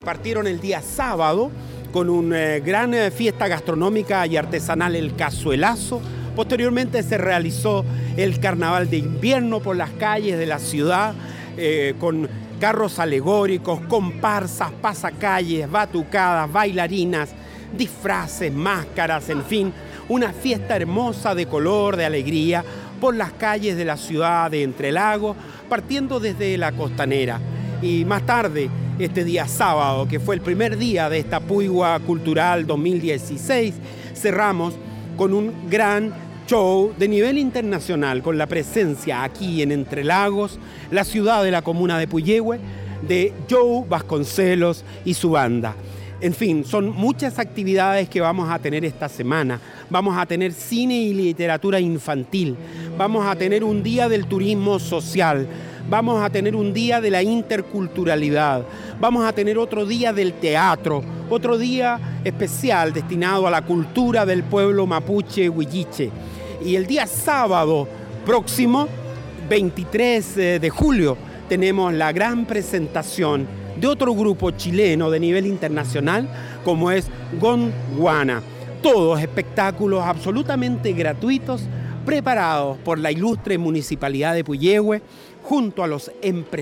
partieron el día sábado con una gran fiesta gastronómica y artesanal, el Cazuelazo. Posteriormente se realizó el carnaval de invierno por las calles de la ciudad, con carros alegóricos, comparsas, pasacalles, batucadas, bailarinas, disfraces, máscaras, en fin, una fiesta hermosa de color, de alegría, por las calles de la ciudad de Entre Lagos, partiendo desde la Costanera. Y más tarde, este día sábado, que fue el primer día de esta Puigua Cultural 2016, cerramos con un gran show de nivel internacional, con la presencia aquí en Entre Lagos, la ciudad de la comuna de Puyehue, de Joe Vasconcelos y su banda. En fin, son muchas actividades que vamos a tener esta semana. Vamos a tener cine y literatura infantil. Vamos a tener un día del turismo social. Vamos a tener un día de la interculturalidad. Vamos a tener otro día del teatro. Otro día especial destinado a la cultura del pueblo mapuche huilliche. Y el día sábado próximo, 23 de julio, tenemos la gran presentación de otro grupo chileno de nivel internacional, como es Gondwana. Todos espectáculos absolutamente gratuitos, preparados por la ilustre Municipalidad de Puyehue, junto a los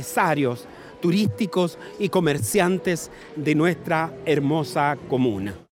empresarios turísticos y comerciantes de nuestra hermosa comuna.